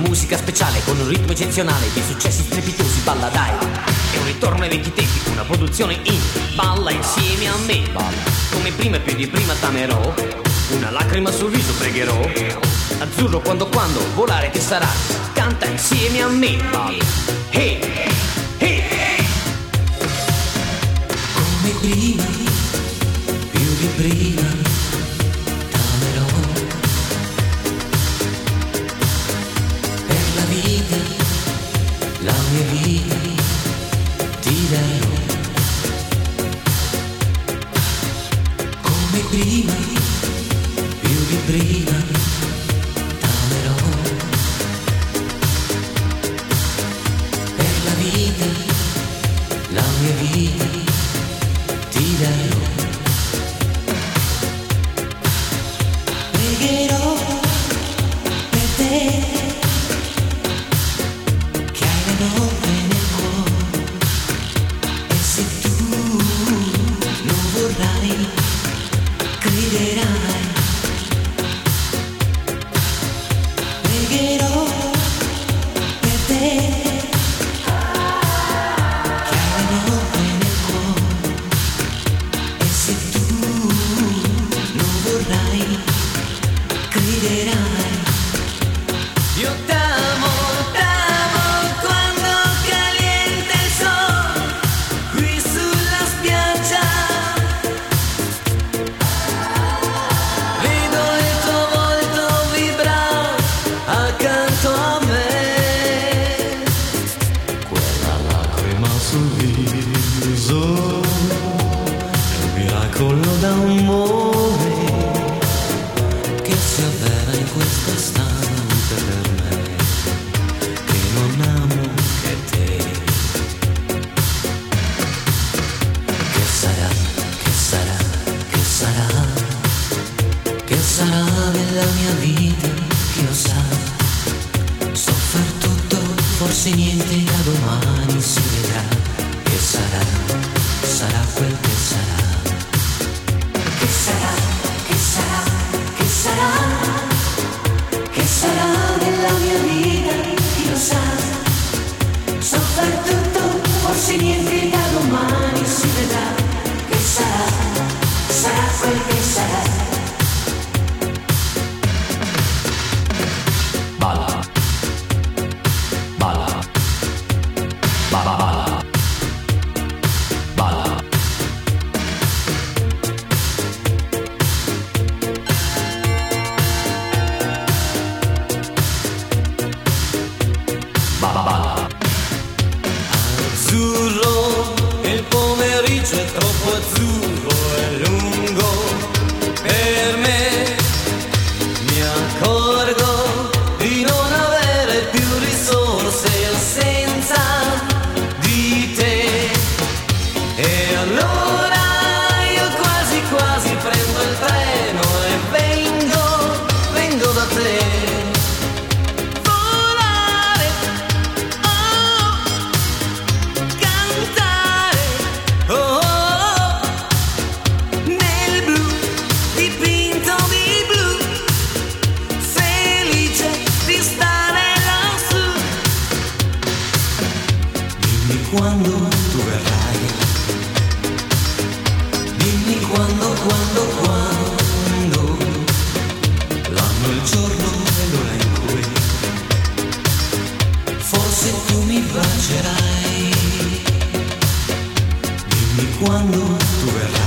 musica speciale con un ritmo eccezionale di successi strepitosi, balla dai. È un ritorno ai vecchi tempi, una produzione in balla insieme a me. Balla come prima e più di prima t'amerò, una lacrima sul viso pregherò. Azzurro quando volare che sarà, canta insieme a me. Balla, hey, hey, hey. Come prima, più di prima t'amerò. Per la vita, la mia vita ti darò. Come prima, più di prima t'amerò. Per la vita, la mia vita ti darò. Pregherò per te, che hai le note nel cuore, e se tu non vorrai, crederai. Pregherò per te, che hai le note nel cuore, e se tu non vorrai, crederai. Io t'amo quando caliente il sole qui sulla spiaggia. Vedo il tuo volto vibrare accanto a me. Quella lacrima sul viso è un miracolo d'amore Che si avvera in questo istante per me, che non amo che te. Che sarà, che sarà, che sarà, che sarà della mia vita, chi lo sa. So far tutto, forse niente, da domani si vedrà. Che sarà, sarà quel che sarà. Che sarà, che sarà, che sarà, che sarà della mia vita, chi lo sa. So far tutto, forse niente, da domani si vedrà. Che sarà, sarà quel che sarà. Balla, balla, balla, balla, balla. Balla, balla. Azzurro, il pomeriggio è troppo azzurro e lungo per me. Mi accorgo di non avere più risorse senza di te. E allora io quasi quasi prendo il treno e vengo da te. Volare, oh, cantare, oh, oh, nel blu, dipinto di blu, felice di stare lassù. Dimmi quando tu verrai, dimmi quando, l'anno, il giorno e l'ora in cui forse tu mi bacerai. Dimmi quando tu verrai.